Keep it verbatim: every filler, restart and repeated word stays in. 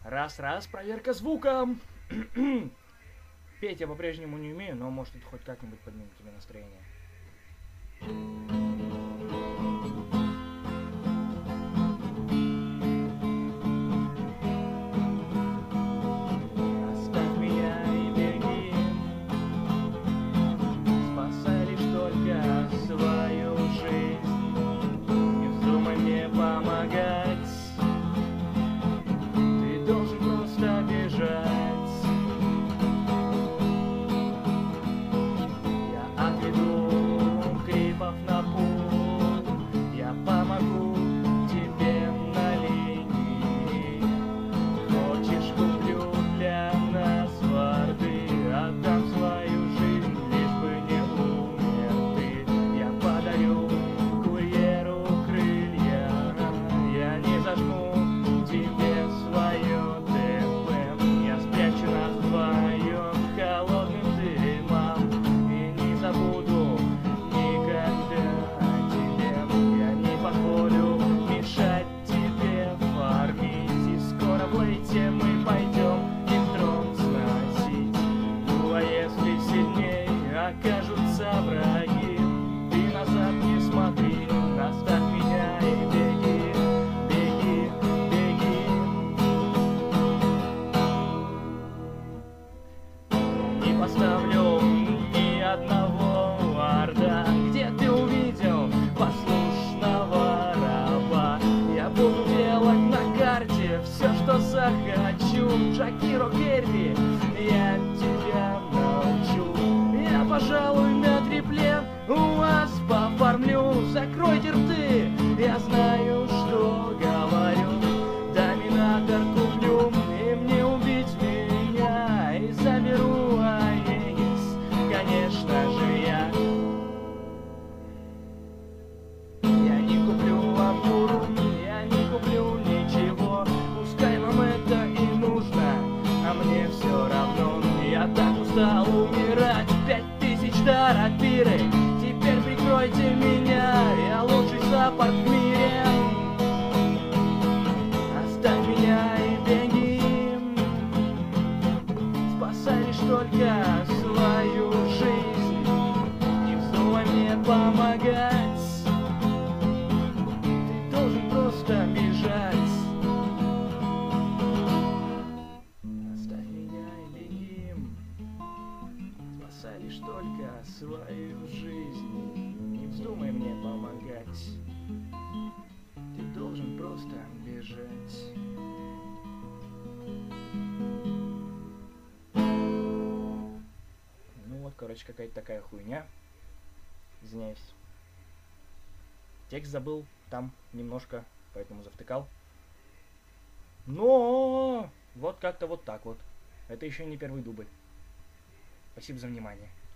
Раз-раз, проверка звука. Петь я по-прежнему не умею, но может это хоть как-нибудь поднимет тебе настроение. Оставь меня и беги, спасай лишь только свою жизнь. Не вздумай мне помогать, ты должен просто бежать. Окажутся враги, ты назад не смотри, оставь меня и беги, беги, беги. Не поставлю ни одного варда, где ты увидел послушного раба. Я буду делать на карте все, что захочу. Джакиро Керри, я тебя научу. Я, пожалуй, на трипле у вас пофармлю. Закройте рты, я знаю, что говорю. Доминатор куплю, и мне убить меня и заберу Аегис, конечно же я. Я не куплю амуру, я не куплю ничего. Пускай вам это и нужно, а мне все равно. Я так устал умирать. Пять тысяч до рапиры, теперь прикройте меня, я лучший саппорт в мире. Оставь меня и беги, спасай лишь только свою жизнь. Не вздумай мне помогать, ты должен просто бежать. Оставь меня и беги, спасай лишь только свою жизнь. Не вздумай мне помогать, ты должен просто бежать. Ну вот, короче, какая-то такая хуйня. Извиняюсь. Текст забыл там немножко, поэтому завтыкал. Но вот как-то вот так вот. Это еще не первый дубль. Спасибо за внимание.